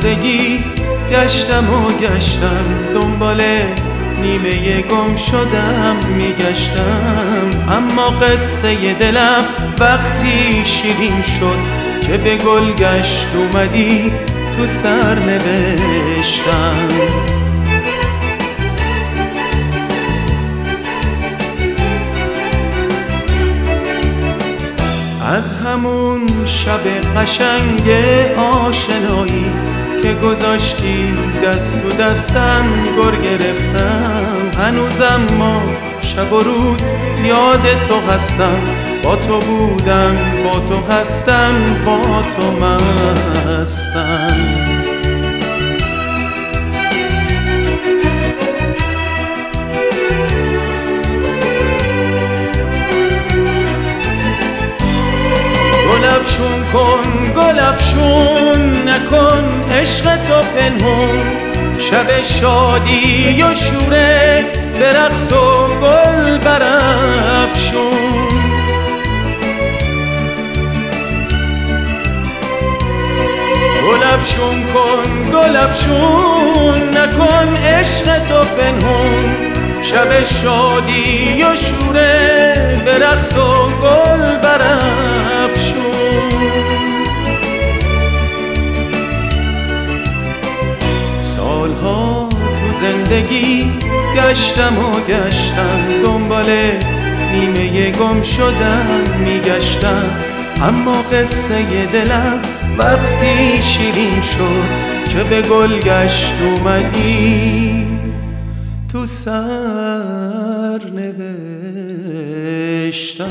زندگی گشتم و گشتم، دنبال نیمه گم شدم میگشتم. اما قصه دلم وقتی شیرین شد که به گلگشت اومدی تو سرنوشتم. از همون شب قشنگ آشنایی که گذاشتی دست تو دستم گر گرفتم. هنوزم ما شب و روز یاد تو هستم، با تو بودم، با تو هستم، با تو مستم. گلفشون کن، گلفشون نکن عشق تو پنهون. شب شادی و شوره به رقص و گل برافشون. گلفشون کن، گلفشون نکن عشق تو پنهون. شب شادی و شوره به رقص و گل برافشون. سالها تو زندگی گشتم و گشتم، دنبال نیمه گم شدم میگشتم. اما قصه دلم وقتی شیرین شد که به گلگشت اومدی تو سرنوشتم.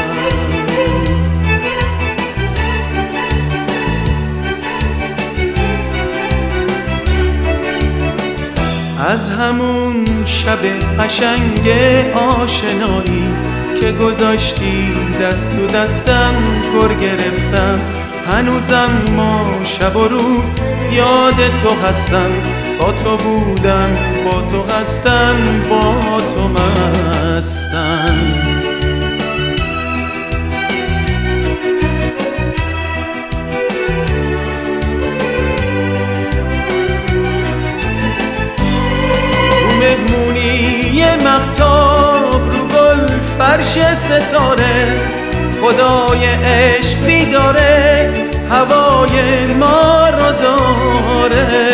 از همون شب قشنگ آشنایی که گذاشتی دست تو دستم گر گرفتم. هنوزم ما شب و روز یاد تو هستم، با تو بودم، با تو هستم، با تو مستم. مهمونی مهتاب رو گل فرش ستاره، خدای عشق بیداره هوای ما رو داره.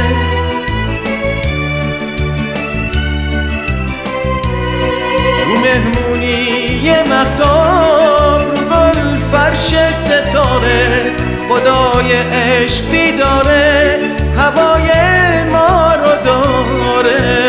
تو مهمونی مهتاب رو گل فرش ستاره، خدای عشق بیداره هوای ما رو داره.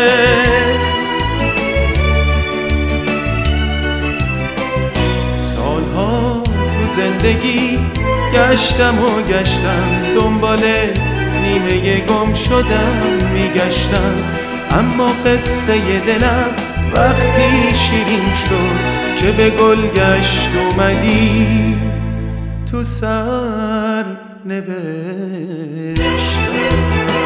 سالها تو زندگی گشتم و گشتم، دنبال نیمه گم شدم میگشتم. اما قصه دلم وقتی شیرین شد که به گلگشت اومدی تو سرنوشتم.